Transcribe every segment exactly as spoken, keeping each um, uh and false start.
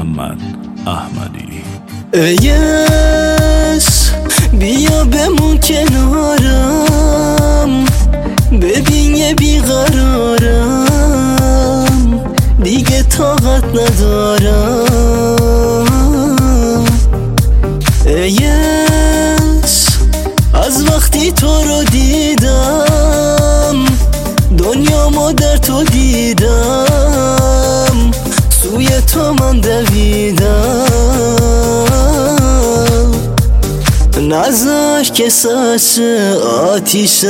محمد احمدی. ایس بیا بمون کنارم، ببین یه بیقرارم، دیگه طاقت ندارم. ایس از وقتی تو رو دیدم، دنیامو در تو دیدم، سوی تو من دویدم. نذاش که ساس آتیش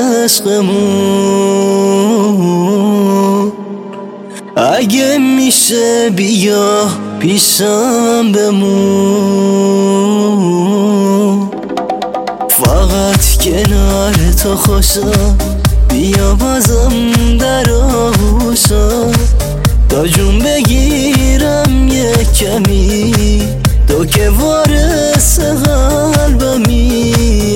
عشقمون، اگه میشه بیا پیشم بمون. فقط کنار تو خوشم، بیا بازم در آغوشم، تا جون بگیرم یه کمی، تو که وارث قلبمی.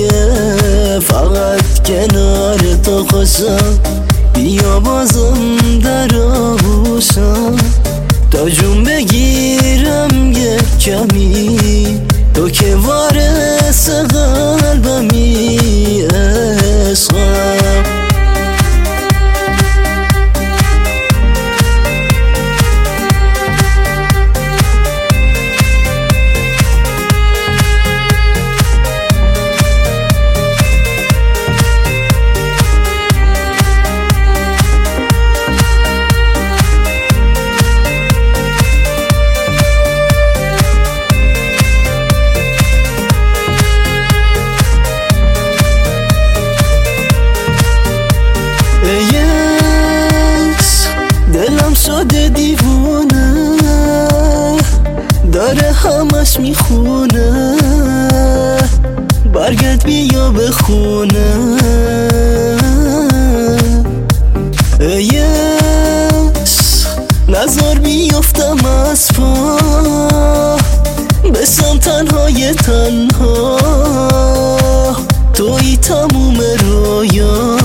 فقط کنار تو خوشم، بیا بازم در آغوشم، تا جون بگیرم یه کمی، تو که وارث قلبمی. عشقم شده دیوونه، داره همش میخونه، برگرد بیا به خونه. ایس نزار بیفتم از پا، بسم تنهای تنها، توی تموم رویا.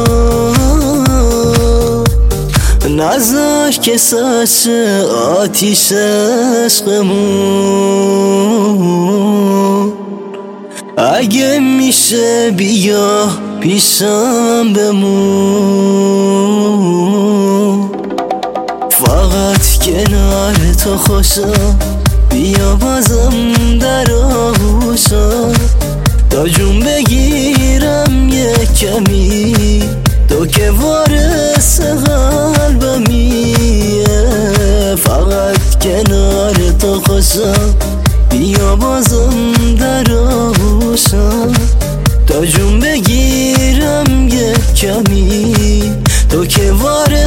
نذاش که ساس آتیش عشقمون، اگه میشه بیا پیشم بمون. فقط کنار تو خوشم، بیا بازم در آغوشم، تا جون بگیرم یه کمی، تو که وارث قلبمی. فقط کنار تو خوشم، بیا بازم در آغوشم، تا جون بگیرم یه کمی، تو که وارث